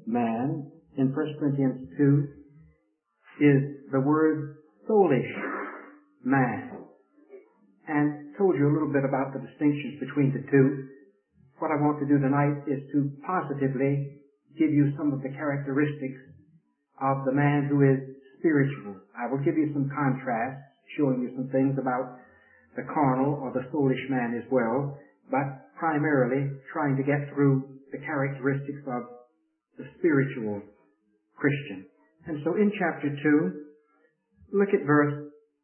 man in 1 Corinthians 2 is the word soulish man. And told you a little bit about the distinctions between the two. What I want to do tonight is to positively give you some of the characteristics of the man who is spiritual. I will give you some contrasts, showing you some things about the carnal or the soulish man as well, but primarily trying to get through the characteristics of the spiritual Christian. And so in chapter 2, look at verse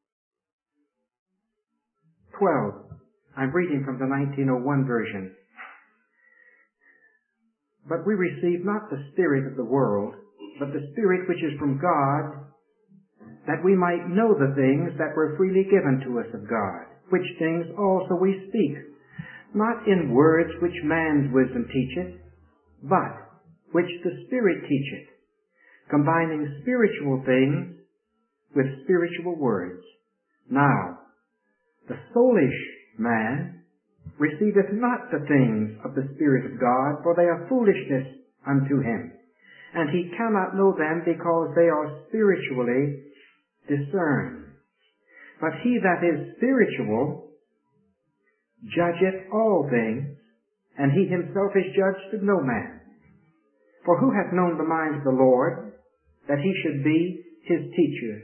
12. I'm reading from the 1901 version. But we receive not the spirit of the world, but the Spirit which is from God, that we might know the things that were freely given to us of God, which things also we speak, not in words which man's wisdom teacheth, but which the Spirit teacheth, combining spiritual things with spiritual words. Now, the soulish man receiveth not the things of the Spirit of God, for they are foolishness unto him, and he cannot know them because they are spiritually discerned. But he that is spiritual judgeth all things, and he himself is judged of no man. For who hath known the mind of the Lord, that he should be his teacher?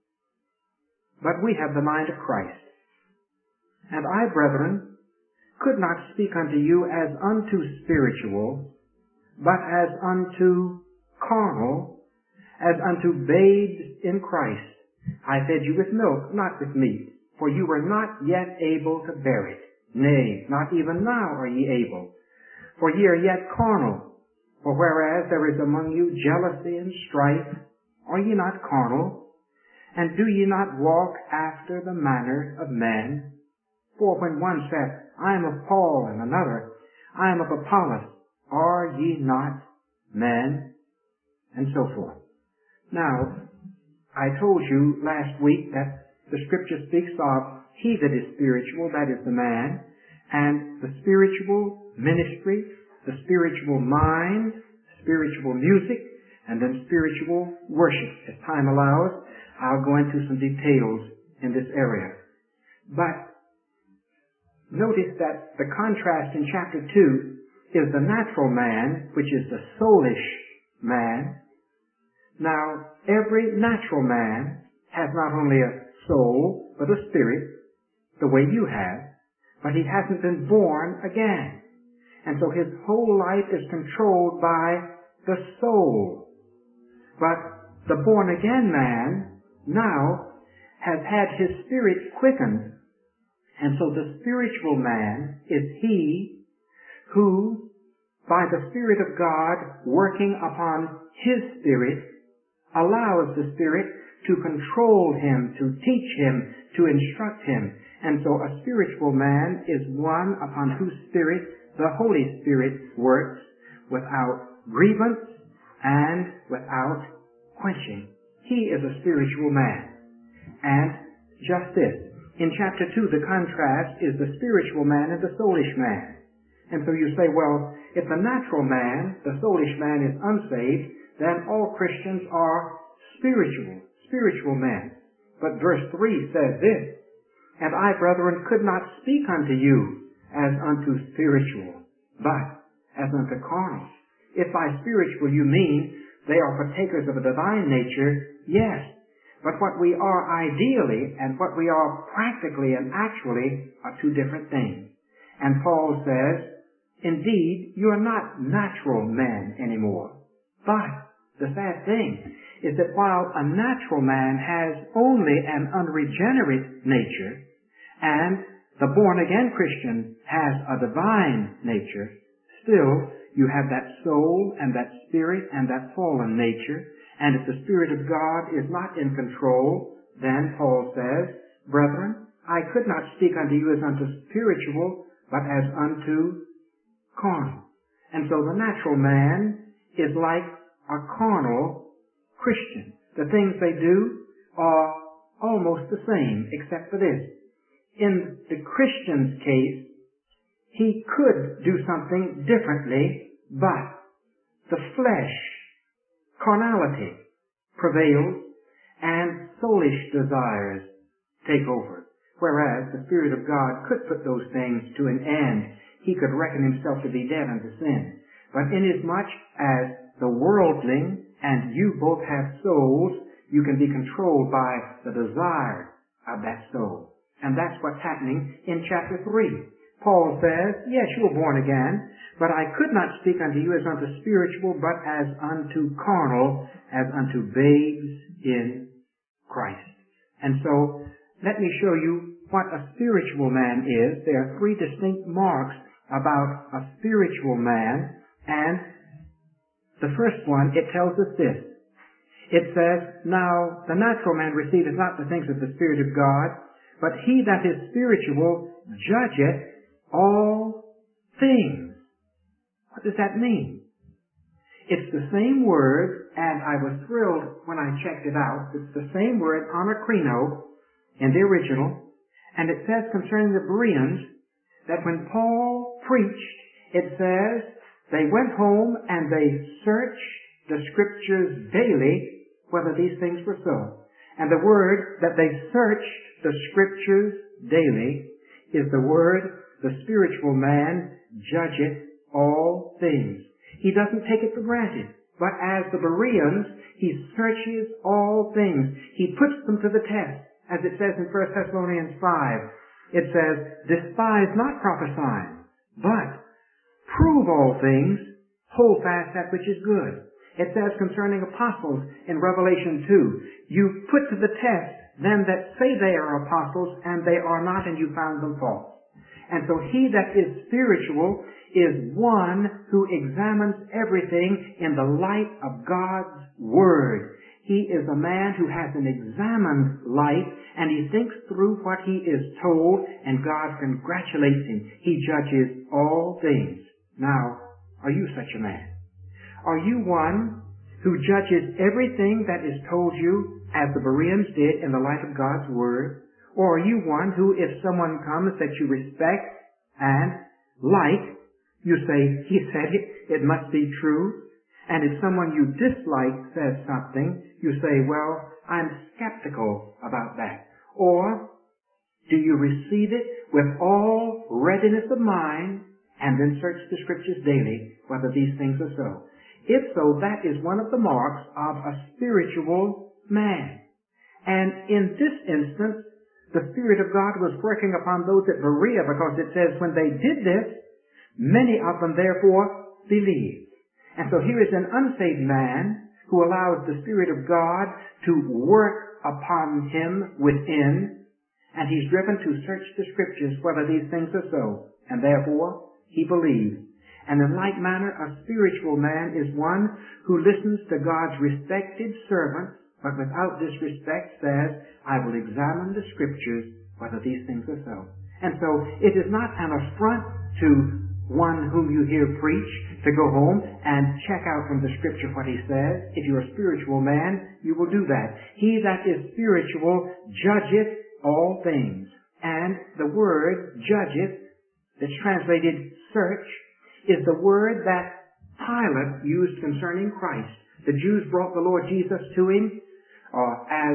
But we have the mind of Christ. And I, brethren, could not speak unto you as unto spiritual, but as unto carnal, as unto babes in Christ. I fed you with milk, not with meat, for you were not yet able to bear it. Nay, not even now are ye able, for ye are yet carnal. For whereas there is among you jealousy and strife, are ye not carnal? And do ye not walk after the manner of men? For when one saith, I am of Paul, and another, I am of Apollos, are ye not men? And so forth. Now, I told you last week that the Scripture speaks of he that is spiritual, that is the man, and the spiritual ministry, the spiritual mind, spiritual music, and then spiritual worship. As time allows, I'll go into some details in this area. But notice that the contrast in chapter 2 is the natural man, which is the soulish man. Now, every natural man has not only a soul, but a spirit, the way you have, but he hasn't been born again. And so his whole life is controlled by the soul. But the born-again man now has had his spirit quickened. And so the spiritual man is he who, by the Spirit of God working upon his spirit, allows the Spirit to control him, to teach him, to instruct him. And so a spiritual man is one upon whose spirit the Holy Spirit works without grievance and without quenching. He is a spiritual man. And just this, in chapter 2, the contrast is the spiritual man and the soulish man. And so you say, well, if the natural man, the soulish man, is unsaved, then all Christians are spiritual men. But verse 3 says this, And I, brethren, could not speak unto you as unto spiritual, but as unto carnal. If by spiritual you mean they are partakers of a divine nature, yes. But what we are ideally and what we are practically and actually are two different things. And Paul says, indeed, you are not natural men anymore. But the sad thing is that while a natural man has only an unregenerate nature, and the born-again Christian has a divine nature, still you have that soul and that spirit and that fallen nature. And if the Spirit of God is not in control, then Paul says, Brethren, I could not speak unto you as unto spiritual, but as unto carnal. And so the natural man is like a carnal Christian. The things they do are almost the same, except for this. In the Christian's case, he could do something differently, but the flesh carnality prevails and soulish desires take over. Whereas the Spirit of God could put those things to an end. He could reckon himself to be dead unto sin. But inasmuch as the worldling and you both have souls, you can be controlled by the desire of that soul. And that's what's happening in chapter 3. Paul says, yes, you were born again, but I could not speak unto you as unto spiritual, but as unto carnal, as unto babes in Christ. And so, let me show you what a spiritual man is. There are 3 distinct marks about a spiritual man, and the first one, it tells us this. It says, now the natural man receiveth not the things of the Spirit of God, but he that is spiritual judgeth all things. What does that mean? It's the same word, and I was thrilled when I checked it out. It's the same word, anakrino, in the original, and it says concerning the Bereans that when Paul preached, it says they went home and they searched the Scriptures daily whether these things were so. And the word that they searched the Scriptures daily is the word, the spiritual man judgeth all things. He doesn't take it for granted. But as the Bereans, he searches all things. He puts them to the test. As it says in 1 Thessalonians 5, it says, despise not prophesying, but prove all things, hold fast that which is good. It says concerning apostles in Revelation 2, you put to the test them that say they are apostles, and they are not, and you found them false. And so he that is spiritual is one who examines everything in the light of God's Word. He is a man who has an examined life, and he thinks through what he is told, and God congratulates him. He judges all things. Now, are you such a man? Are you one who judges everything that is told you as the Bereans did in the light of God's Word? Or are you one who, if someone comes that you respect and like, you say, he said it, it must be true? And if someone you dislike says something, you say, well, I'm skeptical about that. Or do you receive it with all readiness of mind and then search the Scriptures daily whether these things are so? If so, that is one of the marks of a spiritual man. And in this instance, the Spirit of God was working upon those at Berea, because it says when they did this, many of them therefore believed. And so here is an unsaved man who allows the Spirit of God to work upon him within, and he's driven to search the Scriptures whether these things are so, and therefore he believes. And in like manner, a spiritual man is one who listens to God's respected servants, but without disrespect says, I will examine the Scriptures whether these things are so. And so it is not an affront to one whom you hear preach to go home and check out from the Scripture what he says. If you're a spiritual man, you will do that. He that is spiritual judgeth all things. And the word judgeth, that's translated search, is the word that Pilate used concerning Christ. The Jews brought the Lord Jesus to him as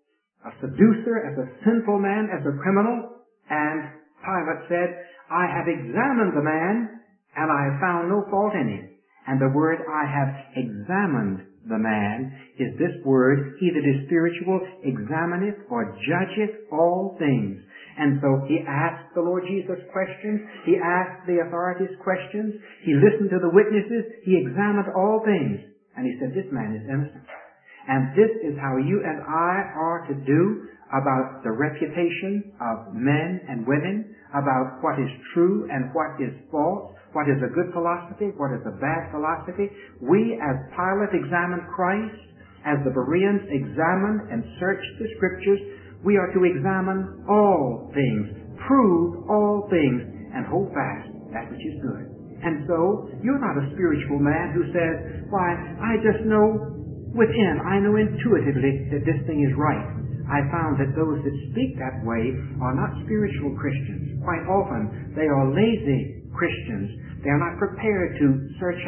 a seducer, as a sinful man, as a criminal, and Pilate said, I have examined the man, and I have found no fault in him. And the word I have examined the man is this word, he that is spiritual examineth or judgeth all things. And so he asked the Lord Jesus questions. He asked the authorities questions. He listened to the witnesses. He examined all things. And he said, this man is innocent. And this is how you and I are to do about the reputation of men and women, about what is true and what is false, what is a good philosophy, what is a bad philosophy. We, as Pilate examined Christ, as the Bereans examined and searched the Scriptures, we are to examine all things, prove all things, and hold fast that which is good. And so, you're not a spiritual man who says, why, I just know within, I know intuitively that this thing is right. I found that those that speak that way are not spiritual Christians. Quite often, they are lazy Christians. They are not prepared to search out.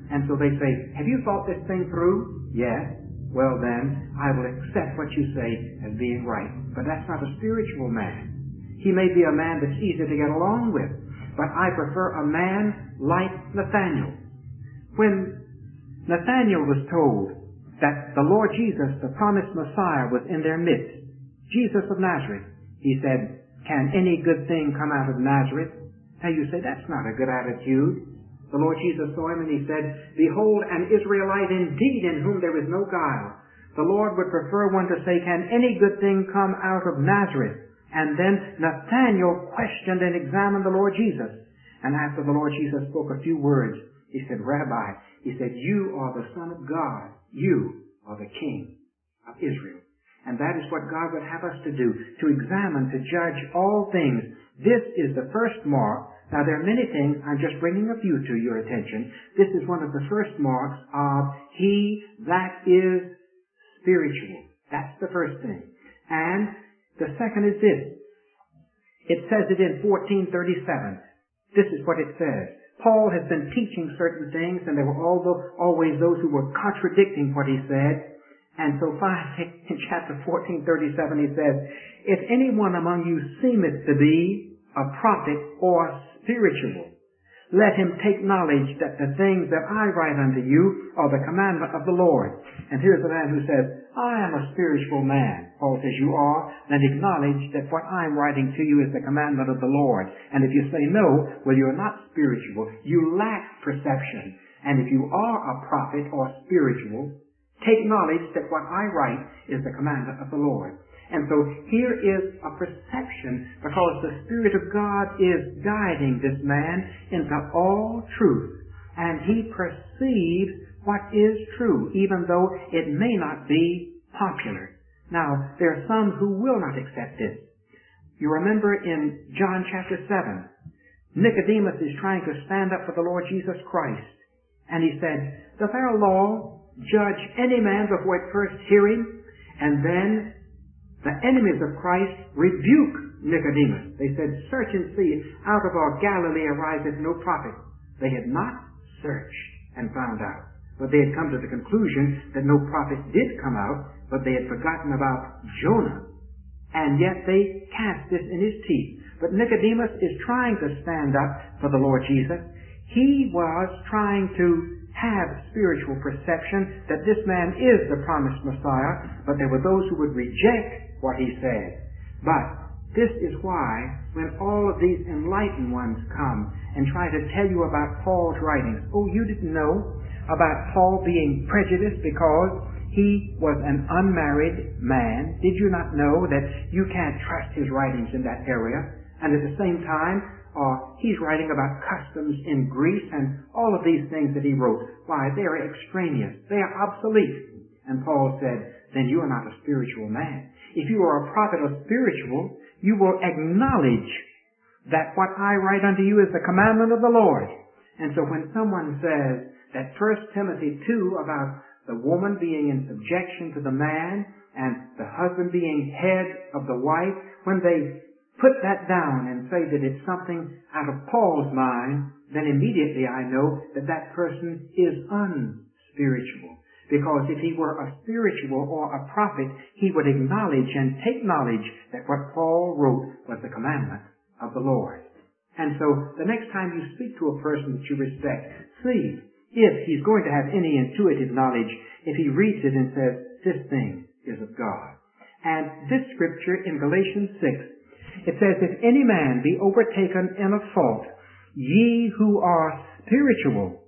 And so they say, have you thought this thing through? Yes. Well then, I will accept what you say as being right. But that's not a spiritual man. He may be a man that's easy to get along with, but I prefer a man like Nathaniel. When Nathaniel was told that the Lord Jesus, the promised Messiah, was in their midst, Jesus of Nazareth, he said, can any good thing come out of Nazareth? Now you say, that's not a good attitude. The Lord Jesus saw him and he said, behold, an Israelite indeed in whom there is no guile. The Lord would prefer one to say, can any good thing come out of Nazareth? And then Nathanael questioned and examined the Lord Jesus. And after the Lord Jesus spoke a few words, he said, Rabbi, he said, you are the Son of God. You are the King of Israel. And that is what God would have us to do, to examine, to judge all things. This is the first mark. Now there are many things, I'm just bringing a few to your attention. This is one of the first marks of he that is spiritual. That's the first thing. And the second is this. It says it in 1437. This is what it says. Paul has been teaching certain things, and there were always those who were contradicting what he said. And so finally, in chapter 14:37, he says, if anyone among you seemeth to be a prophet or spiritual, let him take knowledge that the things that I write unto you are the commandment of the Lord. And here's a man who says, I am a spiritual man. Paul says, you are. Then acknowledge that what I'm writing to you is the commandment of the Lord. And if you say no, well, you're not spiritual. You lack perception. And if you are a prophet or spiritual, take knowledge that what I write is the commandment of the Lord. And so here is a perception, because the Spirit of God is guiding this man into all truth. And he perceives what is true, even though it may not be popular. Now, there are some who will not accept this. You remember in John chapter 7, Nicodemus is trying to stand up for the Lord Jesus Christ. And he said, doth our law judge any man before it first hear him? And then the enemies of Christ rebuke Nicodemus. They said, search and see, out of our Galilee ariseth no prophet. They had not searched and found out. But they had come to the conclusion that no prophet did come out, but they had forgotten about Jonah. And yet they cast this in his teeth. But Nicodemus is trying to stand up for the Lord Jesus. He was trying to have spiritual perception that this man is the promised Messiah, but there were those who would reject what he said. But this is why when all of these enlightened ones come and try to tell you about Paul's writings, oh, you didn't know about Paul being prejudiced because he was an unmarried man. Did you not know that you can't trust his writings in that area? And at the same time, he's writing about customs in Greece, and all of these things that he wrote, why, they are extraneous. They are obsolete. And Paul said, then you are not a spiritual man. If you are a prophet or spiritual, you will acknowledge that what I write unto you is the commandment of the Lord. And so when someone says that 1 Timothy 2 about the woman being in subjection to the man and the husband being head of the wife, when they put that down and say that it's something out of Paul's mind, then immediately I know that that person is unspiritual. Because if he were a spiritual or a prophet, he would acknowledge and take knowledge that what Paul wrote was the commandment of the Lord. And so the next time you speak to a person that you respect, see if he's going to have any intuitive knowledge, if he reads it and says, this thing is of God. And this scripture in Galatians 6, it says, if any man be overtaken in a fault, ye who are spiritual,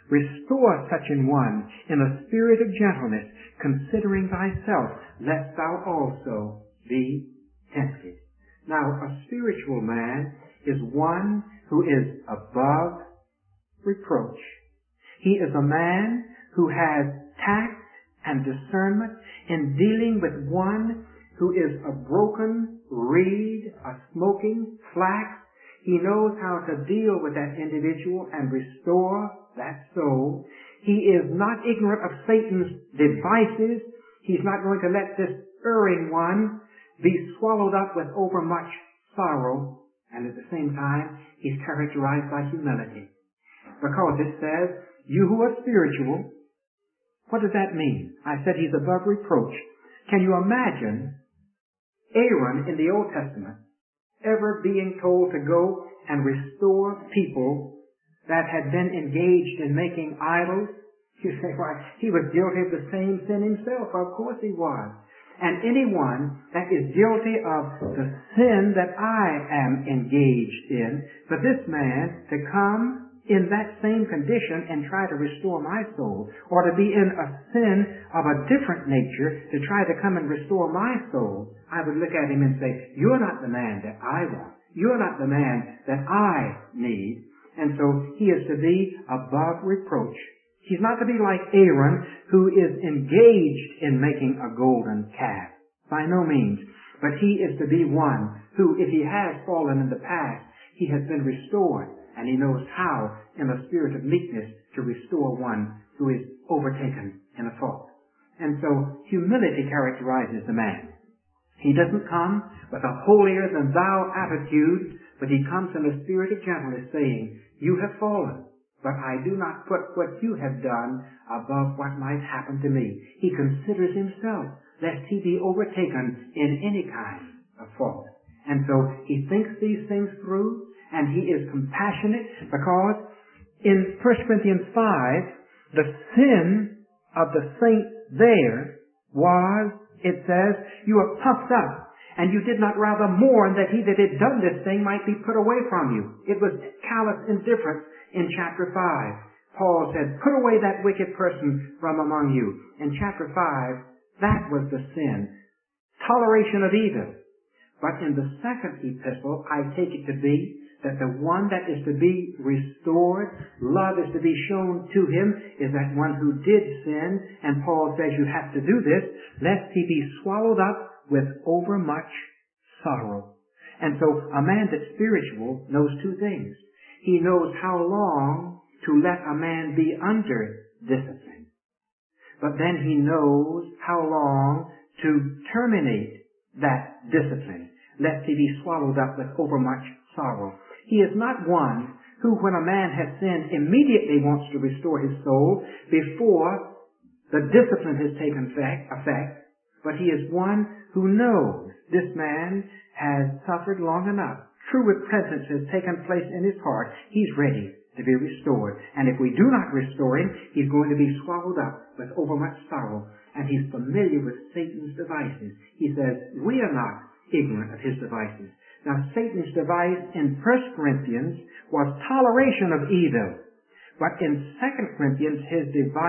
restore such an one in a spirit of gentleness, considering thyself, lest thou also be tempted. Now, a spiritual man is one who is above reproach. He is a man who has tact and discernment in dealing with one who is a broken reed, a smoking flax. He knows how to deal with that individual and restore that soul. He is not ignorant of Satan's devices. He's not going to let this erring one be swallowed up with overmuch sorrow. And at the same time, he's characterized by humility. Because it says, You who are spiritual, what does that mean? I said he's above reproach. Can you imagine Aaron in the Old Testament ever being told to go and restore people that had been engaged in making idols? You say, why, he was guilty of the same sin himself. Of course he was. And anyone that is guilty of the sin that I am engaged in, for this man to come in that same condition and try to restore my soul, or to be in a sin of a different nature to try to come and restore my soul, I would look at him and say, you're not the man that I want. You're not the man that I need. And so he is to be above reproach. He's not to be like Aaron, who is engaged in making a golden calf. By no means. But he is to be one who, if he has fallen in the past, he has been restored. And he knows how, in a spirit of meekness, to restore one who is overtaken in a fault. And so, humility characterizes the man. He doesn't come with a holier-than-thou attitude, but he comes in a spirit of gentleness, saying, you have fallen, but I do not put what you have done above what might happen to me. He considers himself, lest he be overtaken in any kind of fault. And so, he thinks these things through, and he is compassionate, because in 1 Corinthians 5, the sin of the saints there was, it says, you are puffed up, and you did not rather mourn that he that had done this thing might be put away from you. It was callous indifference in chapter 5. Paul said, put away that wicked person from among you. In chapter 5, that was the sin. Toleration of evil. But in the second epistle, I take it to be that the one that is to be restored, love is to be shown to him, is that one who did sin. And Paul says you have to do this, lest he be swallowed up with overmuch sorrow. And so a man that's spiritual knows two things. He knows how long to let a man be under discipline. But then he knows how long to terminate that discipline, lest he be swallowed up with overmuch sorrow. He is not one who, when a man has sinned, immediately wants to restore his soul before the discipline has taken effect, but he is one who knows this man has suffered long enough. True repentance has taken place in his heart. He's ready to be restored. And if we do not restore him, he's going to be swallowed up with overmuch sorrow. And he's familiar with Satan's devices. He says, we are not ignorant of his devices. Now, Satan's device in 1 Corinthians was toleration of evil. But in 2 Corinthians, his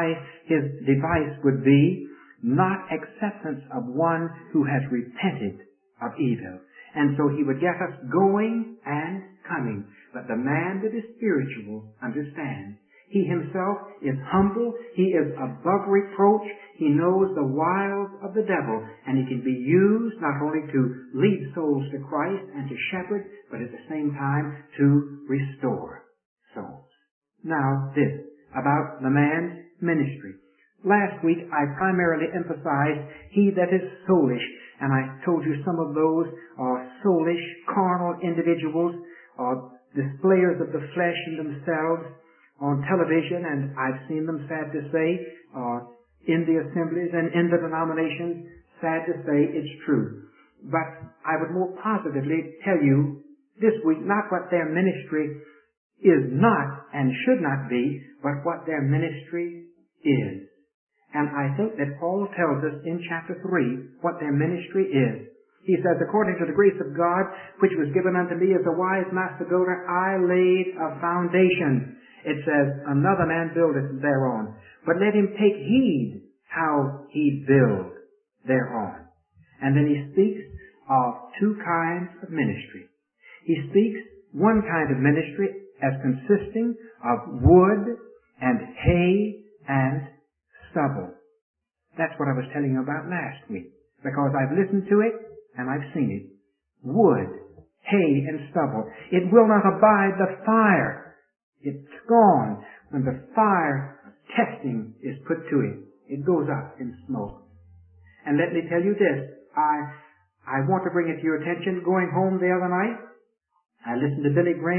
device would be not acceptance of one who has repented of evil. And so he would get us going and coming. But the man that is spiritual understands. He himself is humble. He is above reproach. He knows the wiles of the devil. And he can be used not only to lead souls to Christ and to shepherd, but at the same time to restore souls. Now, this about the man's ministry. Last week, I primarily emphasized he that is soulish. And I told you some of those are soulish, carnal individuals, are displayers of the flesh in themselves, on television, and I've seen them, sad to say, in the assemblies and in the denominations, sad to say, it's true. But I would more positively tell you this week not what their ministry is not and should not be, but what their ministry is. And I think that Paul tells us in chapter 3 what their ministry is. He says, according to the grace of God, which was given unto me as a wise master builder, I laid a foundation. It says, another man buildeth thereon. But let him take heed how he build thereon. And then he speaks of two kinds of ministry. He speaks one kind of ministry as consisting of wood and hay and stubble. That's what I was telling you about last week, because I've listened to it and I've seen it. Wood, hay, and stubble. It will not abide the fire. It's gone when the fire of testing is put to it. It goes up in smoke. And let me tell you this. I want to bring it to your attention. Going home the other night, I listened to Billy Graham,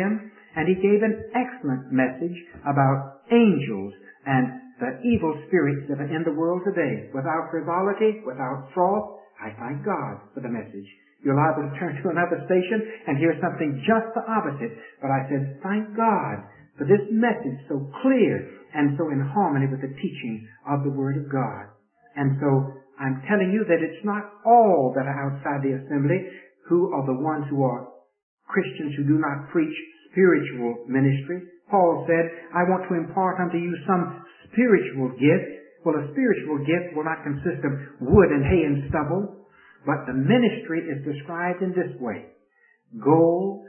And he gave an excellent message about angels and the evil spirits that are in the world today. Without frivolity, without froth, I thank God for the message. You're liable to turn to another station and hear something just the opposite. But I said, thank God for this message so clear and so in harmony with the teaching of the Word of God. And so I'm telling you that it's not all that are outside the assembly who are the ones who are Christians who do not preach spiritual ministry. Paul said, I want to impart unto you some spiritual gift. Well, a spiritual gift will not consist of wood and hay and stubble, but the ministry is described in this way: gold,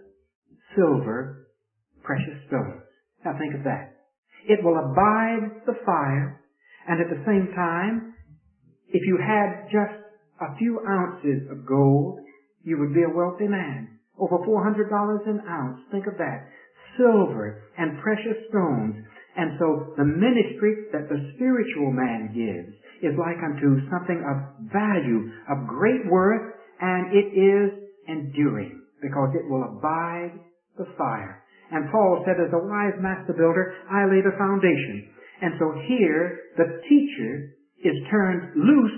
silver, precious stones. Now think of that. It will abide the fire, and at the same time, if you had just a few ounces of gold, you would be a wealthy man. Over $400 an ounce. Think of that. Silver and precious stones. And so the ministry that the spiritual man gives is like unto something of value, of great worth, and it is enduring because it will abide the fire. And Paul said, as a wise master builder, I laid a foundation. And so here the teacher is turned loose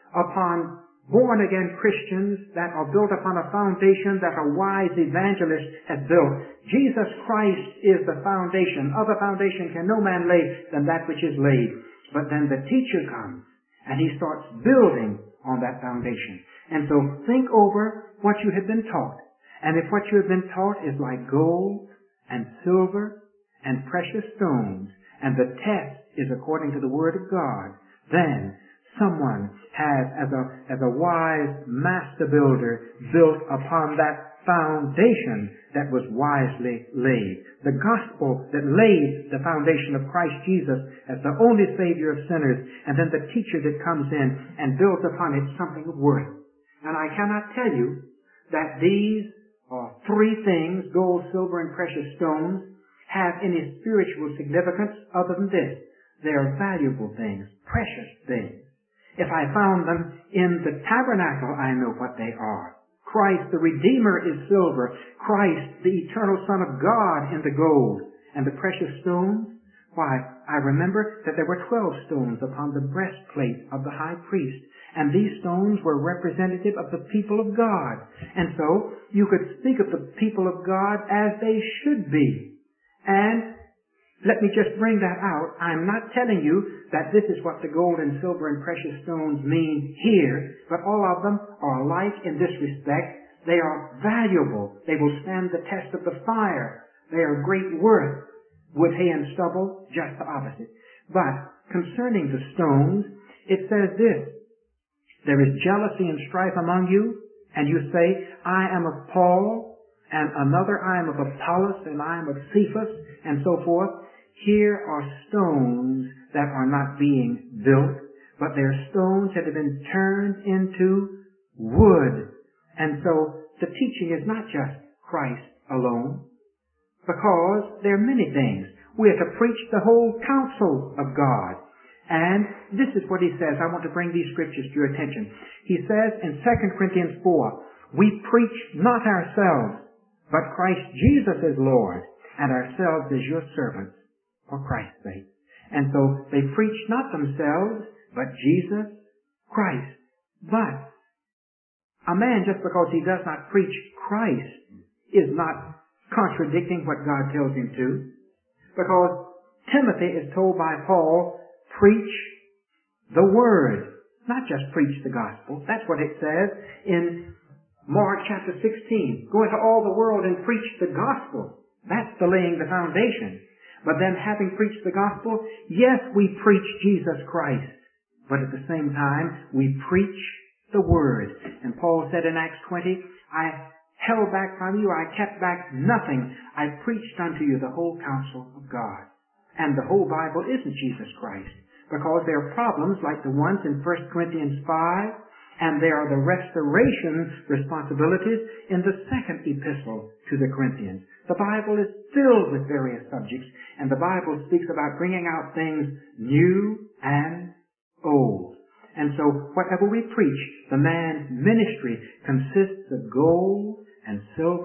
upon born-again Christians that are built upon a foundation that a wise evangelist has built. Jesus Christ is the foundation. Other foundation can no man lay than that which is laid. But then the teacher comes and he starts building on that foundation. And so think over what you have been taught. And if what you have been taught is like gold and silver and precious stones, and the test is according to the Word of God, then someone has, as a wise master builder, built upon that foundation that was wisely laid. The gospel that laid the foundation of Christ Jesus as the only Savior of sinners, and then the teacher that comes in and builds upon it something of worth. And I cannot tell you that these three things, gold, silver, and precious stones, have any spiritual significance other than this. They are valuable things, precious things. If I found them in the tabernacle, I know what they are. Christ the Redeemer is silver. Christ the eternal Son of God in the gold. And the precious stones? Why, I remember that there were 12 stones upon the breastplate of the high priest. And these stones were representative of the people of God. And so, you could speak of the people of God as they should be. And let me just bring that out. I'm not telling you that this is what the gold and silver and precious stones mean here, but all of them are alike in this respect. They are valuable. They will stand the test of the fire. They are great worth. Wood, hay, and stubble, just the opposite. But concerning the stones, it says this: there is jealousy and strife among you, and you say, I am of Paul, and another I am of Apollos, and I am of Cephas, and so forth. Here are stones that are not being built, but they're stones that have been turned into wood. And so the teaching is not just Christ alone, because there are many things. We are to preach the whole counsel of God. And this is what he says. I want to bring these scriptures to your attention. He says in 2 Corinthians 4, we preach not ourselves, but Christ Jesus is Lord, and ourselves as your servants for Christ's sake. And so they preach not themselves, but Jesus Christ. But a man, just because he does not preach Christ, is not contradicting what God tells him to. Because Timothy is told by Paul, preach the Word. Not just preach the gospel. That's what it says in Mark chapter 16. Go into all the world and preach the gospel. That's the laying the foundation. But then having preached the gospel, yes, we preach Jesus Christ. But at the same time, we preach the Word. And Paul said in Acts 20, I held back from you, I kept back nothing. I preached unto you the whole counsel of God. And the whole Bible isn't Jesus Christ. Because there are problems like the ones in 1 Corinthians 5, and there are the restoration responsibilities in the second epistle to the Corinthians. The Bible is filled with various subjects, and the Bible speaks about bringing out things new and old. And so whatever we preach, the man's ministry consists of gold and silver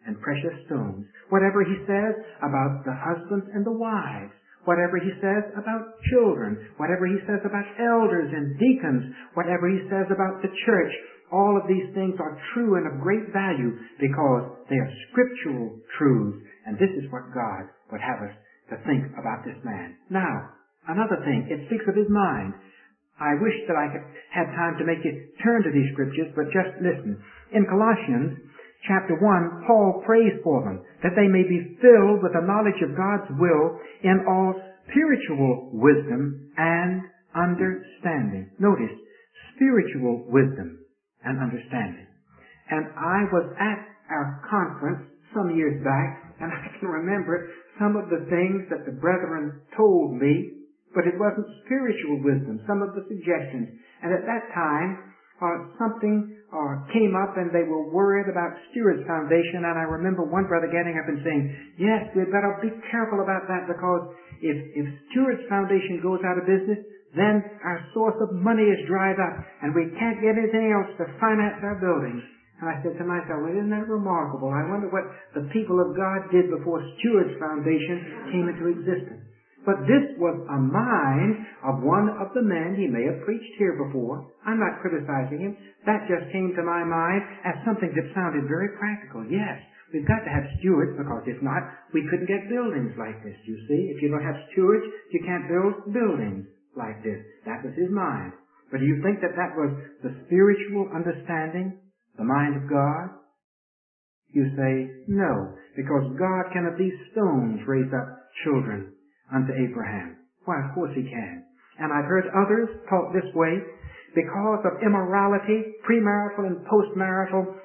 and precious stones. Whatever he says about the husbands and the wives, whatever he says about children, whatever he says about elders and deacons, whatever he says about the church, all of these things are true and of great value because they are scriptural truths, and this is what God would have us to think about this man. Now, another thing, it speaks of his mind. I wish that I could have time to make you turn to these scriptures, but just listen. In Colossians chapter 1, Paul prays for them, that they may be filled with the knowledge of God's will in all spiritual wisdom and understanding. Notice, spiritual wisdom and understanding. And I was at our conference some years back, and I can remember some of the things that the brethren told me, but it wasn't spiritual wisdom, some of the suggestions. And at that time, something came up, and they were worried about Stewart's Foundation, and I remember one brother getting up and saying, yes, we'd better be careful about that, because if Stewart's Foundation goes out of business, then our source of money is dried up, and we can't get anything else to finance our buildings. And I said to myself, well, isn't that remarkable? I wonder what the people of God did before Stewart's Foundation came into existence. But this was a mind of one of the men. He may have preached here before. I'm not criticizing him. That just came to my mind as something that sounded very practical. Yes, we've got to have stewards, because if not, we couldn't get buildings like this, you see. If you don't have stewards, you can't build buildings like this. That was his mind. But do you think that that was the spiritual understanding, the mind of God? You say, no, because God can of these stones raise up children unto Abraham. Why, of course he can. And I've heard others talk this way, because of immorality, premarital and postmarital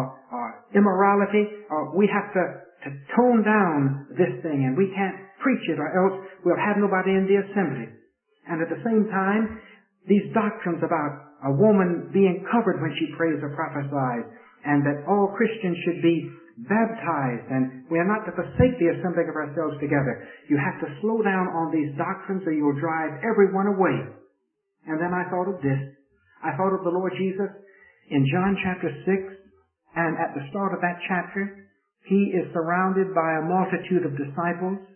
immorality, we have to tone down this thing, and we can't preach it, or else we'll have nobody in the assembly. And at the same time, these doctrines about a woman being covered when she prays or prophesies, and that all Christians should be baptized, and we are not to forsake the assembling of ourselves together. You have to slow down on these doctrines, or you'll drive everyone away. And then I thought of this. I thought of the Lord Jesus in John chapter 6, and at the start of that chapter, he is surrounded by a multitude of disciples,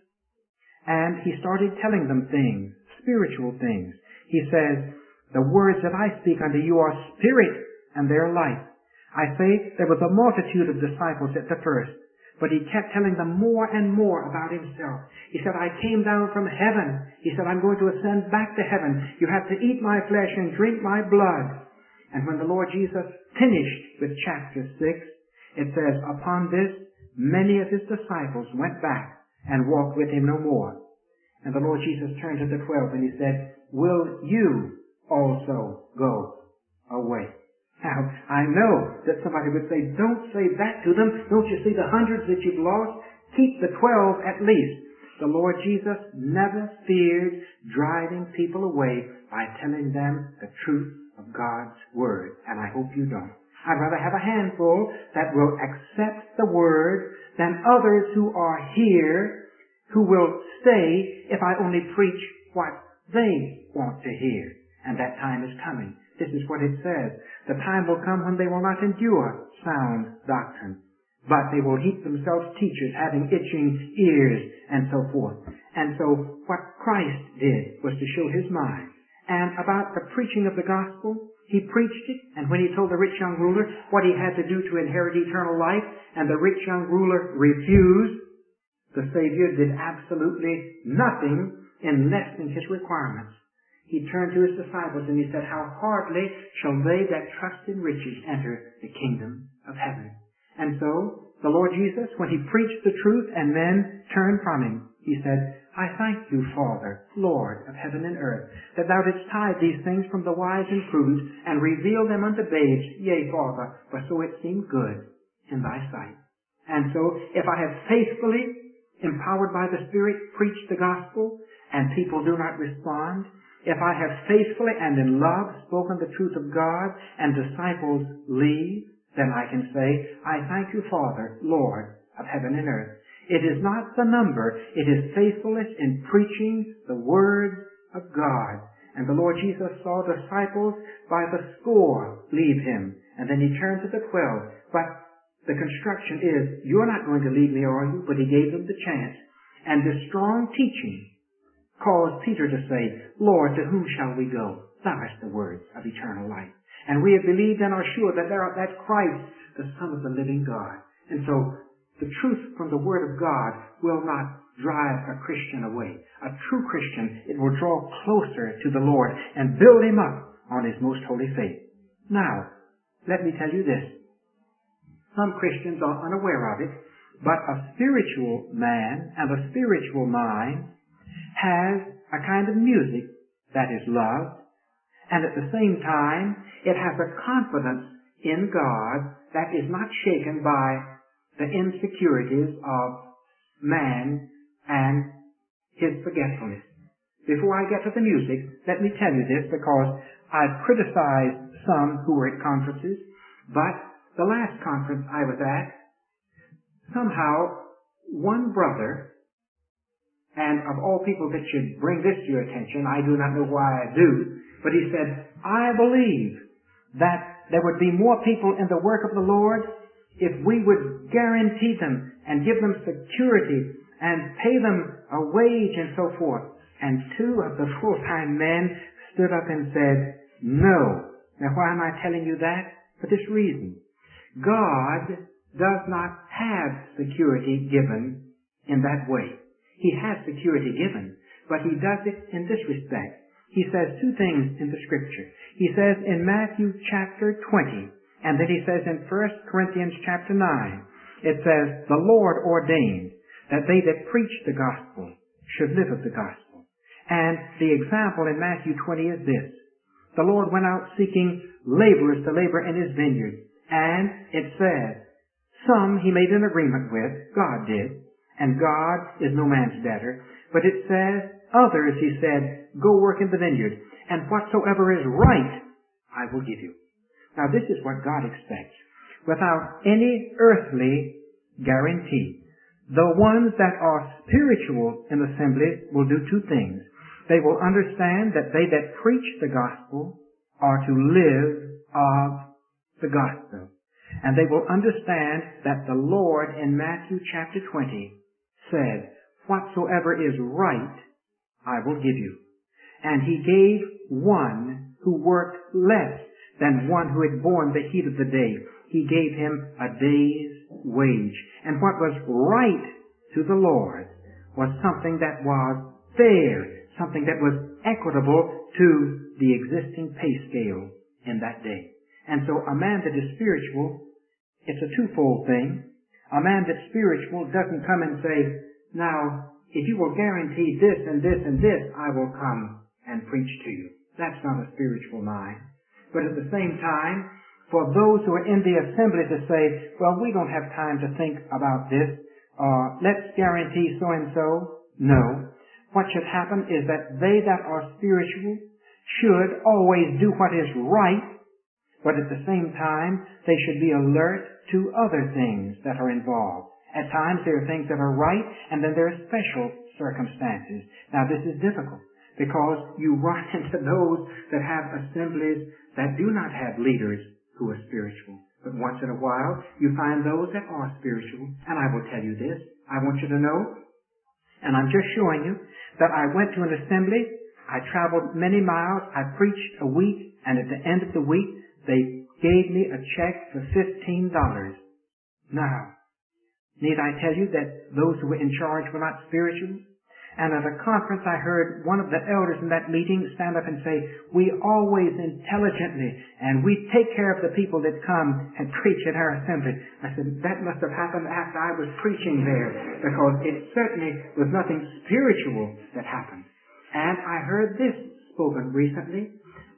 and he started telling them things, spiritual things. He says, the words that I speak unto you are spirit, and they are life. I say there was a multitude of disciples at the first, but he kept telling them more and more about himself. He said, I came down from heaven. He said, I'm going to ascend back to heaven. You have to eat my flesh and drink my blood. And when the Lord Jesus finished with chapter 6, it says, upon this, many of his disciples went back and walked with him no more. And the Lord Jesus turned to the 12 and he said, will you also go away? Now, I know that somebody would say, don't say that to them. Don't you see the hundreds that you've lost? Keep the 12 at least. The Lord Jesus never feared driving people away by telling them the truth of God's Word. And I hope you don't. I'd rather have a handful that will accept the Word than others who are here who will stay if I only preach what they want to hear. And that time is coming. This is what it says. The time will come when they will not endure sound doctrine, but they will heap themselves teachers having itching ears and so forth. And so what Christ did was to show his mind. And about the preaching of the gospel, he preached it, and when he told the rich young ruler what he had to do to inherit eternal life, and the rich young ruler refused, the Savior did absolutely nothing in lessening his requirements. He turned to his disciples and he said, how hardly shall they that trust in riches enter the kingdom of heaven. And so, the Lord Jesus, when he preached the truth and men turned from him, he said, I thank you, Father, Lord of heaven and earth, that thou didst hide these things from the wise and prudent, and reveal them unto babes. Yea, Father, for so it seemed good in thy sight. And so, if I have faithfully, empowered by the Spirit, preached the gospel, and people do not respond, if I have faithfully and in love spoken the truth of God and disciples leave, then I can say, I thank you, Father, Lord of heaven and earth. It is not the number, it is faithfulness in preaching the word of God. And the Lord Jesus saw disciples by the score leave him, and then he turned to the 12. But the construction is, you're not going to lead me, are you? But he gave them the chance. And this strong teaching caused Peter to say, Lord, to whom shall we go? Thou hast the words of eternal life. And we have believed and are sure that that Christ, the Son of the living God. And so the truth from the Word of God will not drive a Christian away. A true Christian, it will draw closer to the Lord and build him up on his most holy faith. Now, let me tell you this. Some Christians are unaware of it, but a spiritual man and a spiritual mind has a kind of music that is loved, and at the same time, it has a confidence in God that is not shaken by the insecurities of man and his forgetfulness. Before I get to the music, let me tell you this, because I've criticized some who were at conferences, but the last conference I was at, somehow one brother, and of all people that should bring this to your attention, I do not know why I do, but he said, I believe that there would be more people in the work of the Lord if we would guarantee them and give them security and pay them a wage and so forth. And two of the full-time men stood up and said, no. Now why am I telling you that? For this reason. God does not have security given in that way. He has security given, but he does it in this respect. He says two things in the Scripture. He says in Matthew chapter 20, and then he says in 1 Corinthians chapter 9, it says, the Lord ordained that they that preach the gospel should live of the gospel. And the example in Matthew 20 is this. The Lord went out seeking laborers to labor in his vineyard. And it says, some he made an agreement with, God did, and God is no man's debtor. But it says, others, he said, go work in the vineyard, and whatsoever is right, I will give you. Now this is what God expects. Without any earthly guarantee, the ones that are spiritual in assemblies will do two things. They will understand that they that preach the gospel are to live of the gospel. And they will understand that the Lord in Matthew chapter 20 said, whatsoever is right, I will give you. And he gave one who worked less than one who had borne the heat of the day. He gave him a day's wage. And what was right to the Lord was something that was fair, something that was equitable to the existing pay scale in that day. And so a man that is spiritual, it's a twofold thing. A man that's spiritual doesn't come and say, now, if you will guarantee this and this and this, I will come and preach to you. That's not a spiritual mind. But at the same time, for those who are in the assembly to say, well, we don't have time to think about this, let's guarantee so-and-so. No. What should happen is that they that are spiritual should always do what is right, but at the same time, they should be alert to other things that are involved. At times there are things that are right, and then there are special circumstances. Now this is difficult, because you run into those that have assemblies that do not have leaders who are spiritual. But once in a while, you find those that are spiritual. And I will tell you this, I want you to know, and I'm just showing you, that I went to an assembly, I traveled many miles, I preached a week, and at the end of the week, they gave me a check for $15. Now, need I tell you that those who were in charge were not spiritual? And at a conference I heard one of the elders in that meeting stand up and say, we always intelligently, and we take care of the people that come and preach at our assembly. I said, that must have happened after I was preaching there, because it certainly was nothing spiritual that happened. And I heard this spoken recently.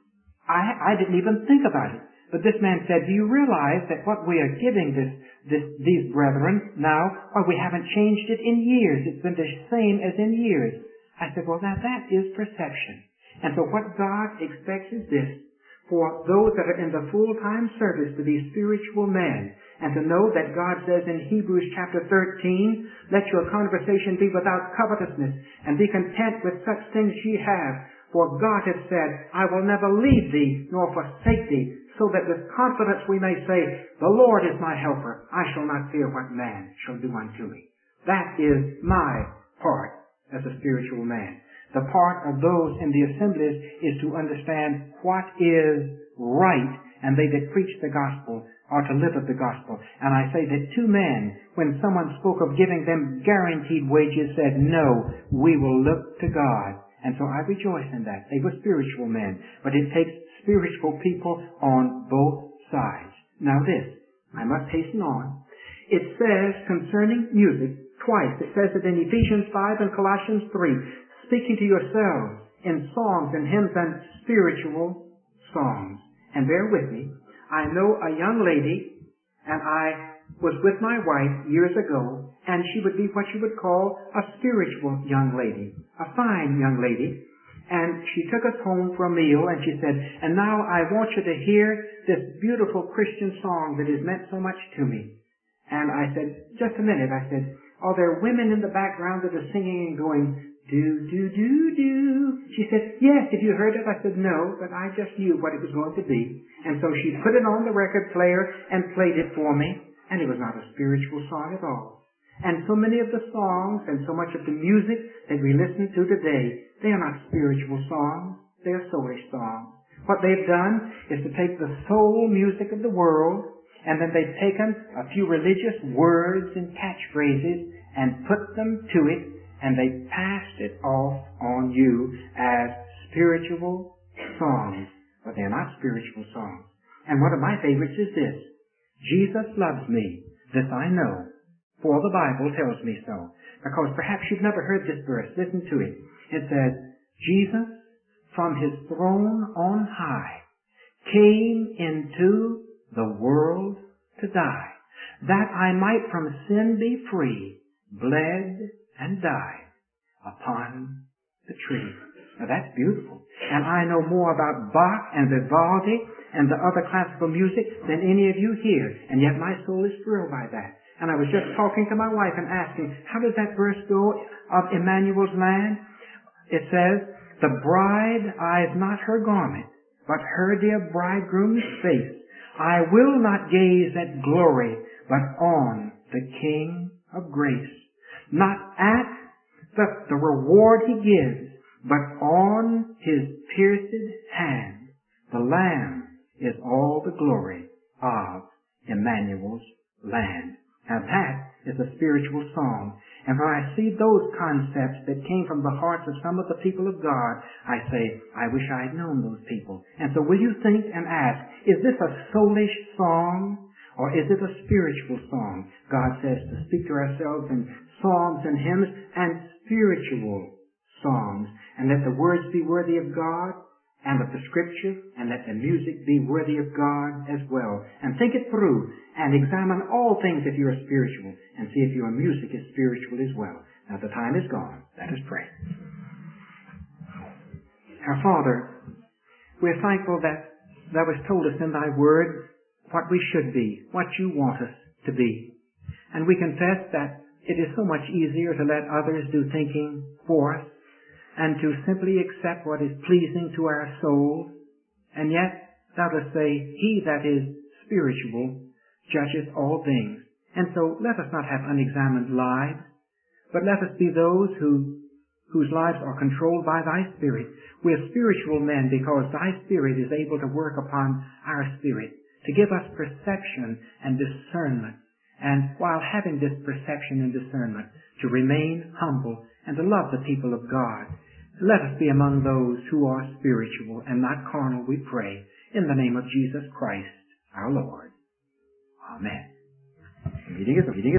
I didn't even think about it. But this man said, do you realize that what we are giving these brethren now, well, we haven't changed it in years. It's been the same as in years. I said, well, now that is perception. And so what God expects is this, for those that are in the full-time service to be spiritual men, and to know that God says in Hebrews chapter 13, let your conversation be without covetousness, and be content with such things ye have. For God has said, I will never leave thee nor forsake thee. so that with confidence we may say, the Lord is my helper. I shall not fear what man shall do unto me. That is my part as a spiritual man. The part of those in the assemblies is to understand what is right, and they that preach the gospel are to live of the gospel. And I say that two men, when someone spoke of giving them guaranteed wages, said, no, we will look to God. And so I rejoice in that. They were spiritual men. But it takes spiritual people on both sides. Now this, I must hasten on. It says concerning music, twice. It says it in Ephesians 5 and Colossians 3, speaking to yourselves in songs and hymns and spiritual songs. And bear with me. I know a young lady, and I was with my wife years ago, and she would be what you would call a spiritual young lady, a fine young lady. And she took us home for a meal, and she said, and now I want you to hear this beautiful Christian song that has meant so much to me. And I said, just a minute. I said, are there women in the background that are singing and going, do, do, do, do? She said, yes, have you heard it? I said, no, but I just knew what it was going to be. And so she put it on the record player and played it for me, and it was not a spiritual song at all. And so many of the songs and so much of the music that we listen to today, they are not spiritual songs, they are soulish songs. What they've done is to take the soul music of the world, and then they've taken a few religious words and catchphrases and put them to it, and they passed it off on you as spiritual songs. But they're not spiritual songs. And one of my favorites is this. Jesus loves me, this I know, for the Bible tells me so. Because perhaps you've never heard this verse. Listen to it. It says, Jesus from his throne on high came into the world to die, that I might from sin be free, bled and died upon the tree. Now that's beautiful. And I know more about Bach and Vivaldi and the other classical music than any of you here. And yet my soul is thrilled by that. And I was just talking to my wife and asking, how does that verse go of Emmanuel's land? It says, the bride eyes not her garment, but her dear bridegroom's face. I will not gaze at glory, but on the King of grace. Not at the reward he gives, but on his pierced hand. The Lamb is all the glory of Emmanuel's land. Now that is a spiritual song. And when I see those concepts that came from the hearts of some of the people of God, I say, I wish I had known those people. And so will you think and ask, is this a soulish song? Or is it a spiritual song? God says to speak to ourselves in psalms and hymns and spiritual songs, and let the words be worthy of God and of the Scripture, and let the music be worthy of God as well. And think it through, and examine all things if you are spiritual, and see if your music is spiritual as well. Now the time is gone. Let us pray. Our Father, we're thankful that thou hast told us in thy word what we should be, what you want us to be. And we confess that it is so much easier to let others do thinking for us and to simply accept what is pleasing to our souls. And yet, thou dost say, he that is spiritual judgeth all things. And so let us not have unexamined lives, but let us be those whose lives are controlled by thy Spirit. We are spiritual men because thy Spirit is able to work upon our spirit, to give us perception and discernment. And while having this perception and discernment, to remain humble and to love the people of God. Let us be among those who are spiritual and not carnal, we pray, in the name of Jesus Christ, our Lord. Amen.